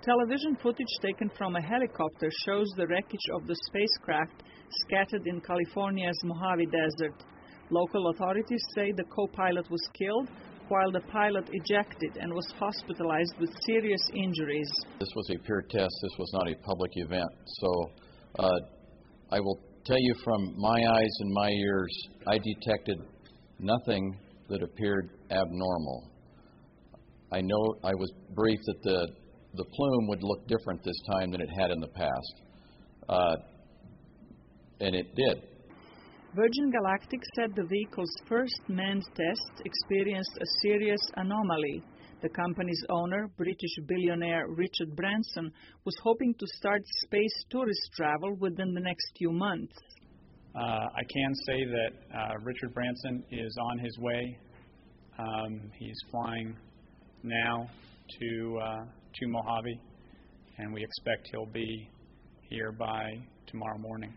Television footage taken from a helicopter shows the wreckage of the spacecraft scattered in California's Mojave Desert. Local authorities say the co-pilot was killed, while the pilot ejected and was hospitalized with serious injuries. This was a pure test. This was not a public event. So I will tell you from my eyes and my ears, I detected nothing that appeared abnormal. I know I was briefed that the plume would look different this time than it had in the past, and it did. Virgin Galactic said the vehicle's first manned test experienced a serious anomaly. The company's owner, British billionaire Richard Branson, was hoping to start space tourist travel within the next few months. I can say that Richard Branson is on his way. He's flying now to Mojave, and we expect he'll be here by tomorrow morning.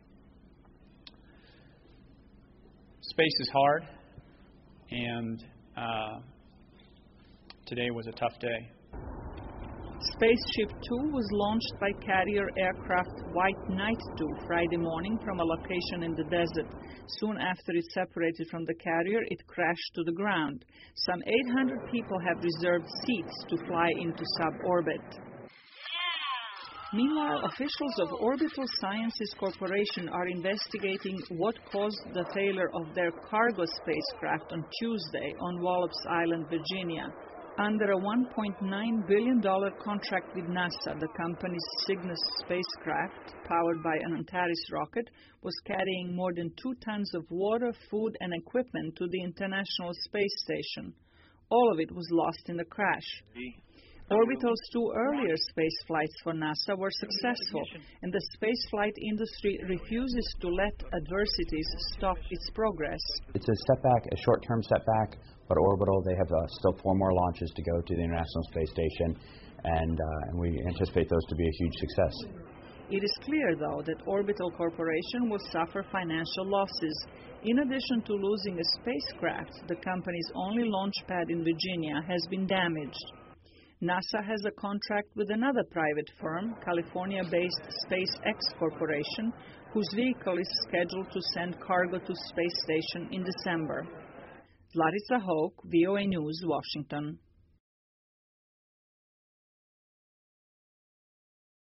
Space is hard, and today was a tough day. Spaceship Two was launched by carrier aircraft White Knight 2 Friday morning from a location in the desert. Soon after it separated from the carrier, it crashed to the ground. Some 800 people have reserved seats to fly into suborbit. Meanwhile, officials of Orbital Sciences Corporation are investigating what caused the failure of their cargo spacecraft on Tuesday on Wallops Island, Virginia. Under a $1.9 billion contract with NASA, the company's Cygnus spacecraft, powered by an Antares rocket, was carrying more than 2 tons of water, food, and equipment to the International Space Station. All of it was lost in the crash. Orbital's 2 earlier space flights for NASA were successful, and the spaceflight industry refuses to let adversities stop its progress. It's a setback, a short-term setback, but Orbital, they have still 4 more launches to go to the International Space Station, and we anticipate those to be a huge success. It is clear, though, that Orbital Corporation will suffer financial losses. In addition to losing a spacecraft, the company's only launch pad in Virginia has been damaged. NASA has a contract with another private firm, California-based SpaceX Corporation, whose vehicle is scheduled to send cargo to space station in December. Larissa Hoke, VOA News, Washington.